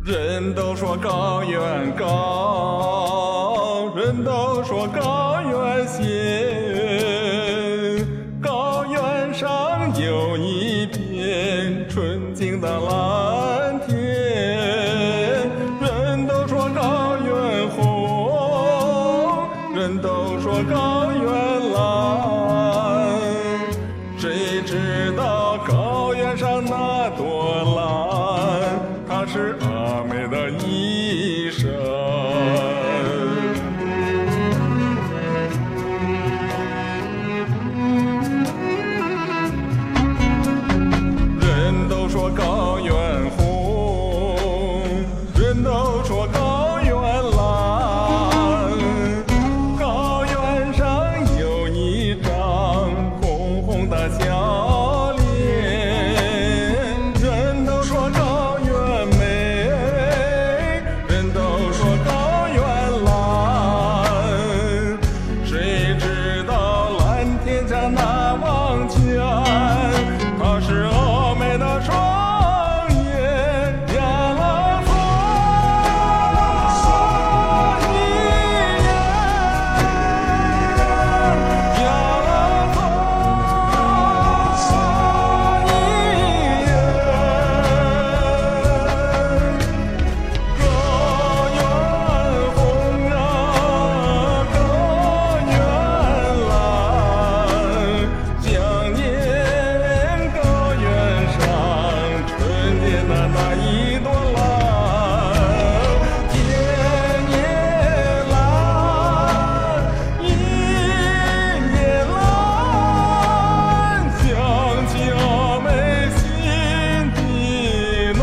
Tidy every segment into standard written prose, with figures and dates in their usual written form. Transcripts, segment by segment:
人都说高原高，人都说高原险，高原上有一片纯净的蓝天。人都说高原红，人都说高原蓝，谁知道高原上那朵蓝，它是阿妹的衣裳。人都说高原红，人都说高原蓝，高原上有一张红红的笑脸。人都说高原美，人都说高原蓝，谁知道蓝天下那望见，它是阿妹的双眼呀啦嗦咿呀，呀啦嗦咿呀。高原红啊，高原蓝，想念高原上春天的那一朵蓝，天也蓝，云也蓝，想起阿妹心底暖。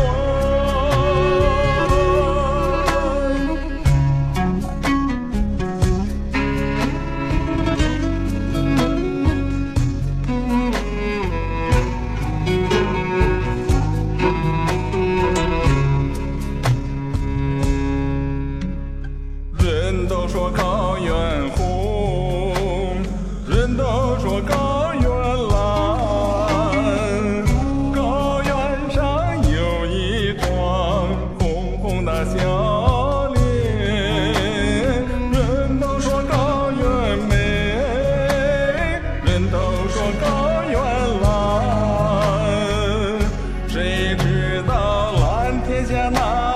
人都说高原红，人都说高原蓝，高原上有一张红红的笑脸。人都说高原美，人都说高原蓝，谁知道蓝天下那